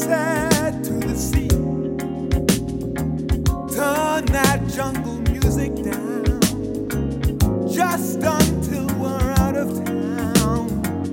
said to the sea, turn that jungle music down, just until we're out of town.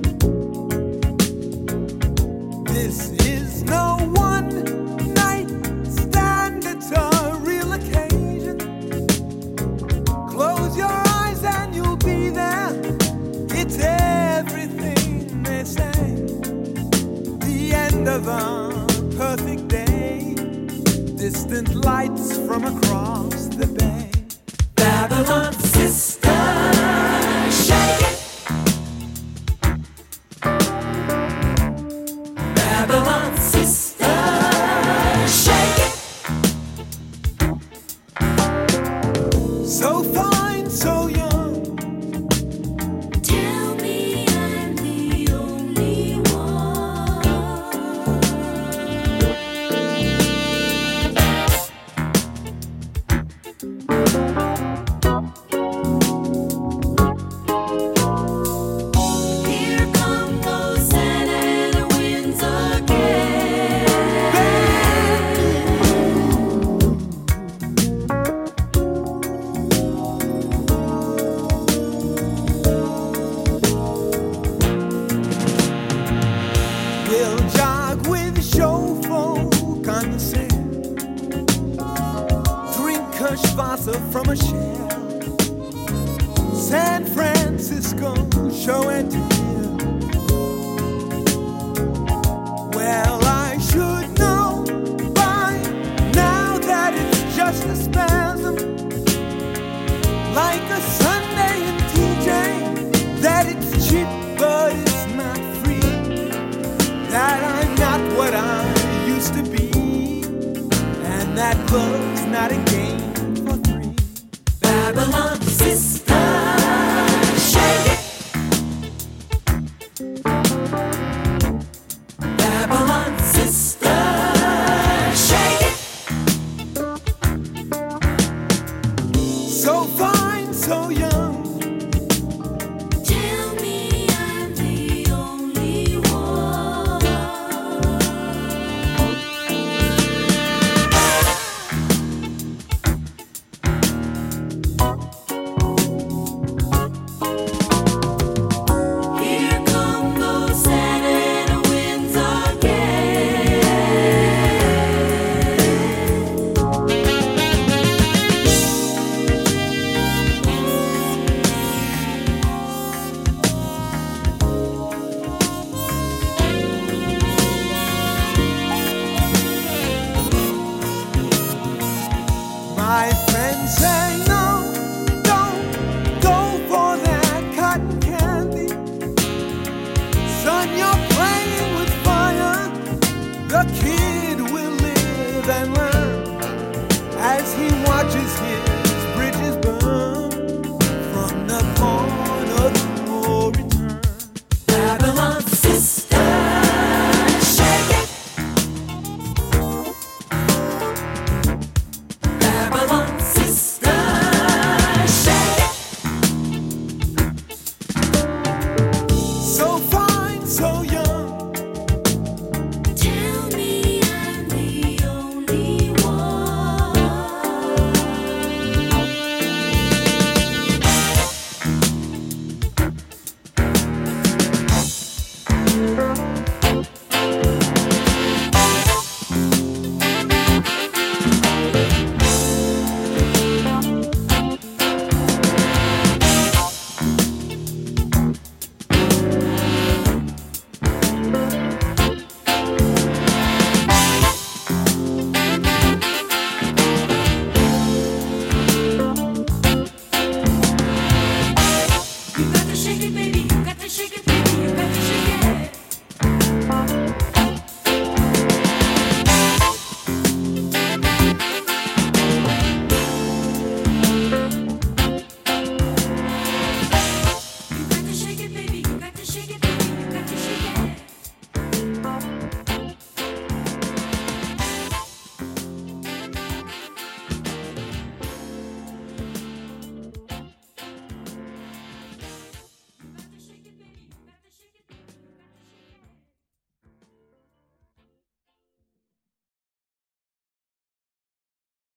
This is no one night stand, it's a real occasion. Close your eyes and you'll be there. It's everything they say. The end of a perfect day, distant lights from across the bay. Babylon sister, shake it. Babylon sister, shake it. So fine, so young. Tell me I'm the only one. Here come those Santa Ana winds again. We'll jog with show folk on the sand, drink Kirschwasser from a shell. San Francisco show and tell. Well, I should know by now that it's just a spasm, like a Sunday in TJ, that it's cheap but it's not free, that I'm not what I used to be, and that love's not a game for three. Babylon sister.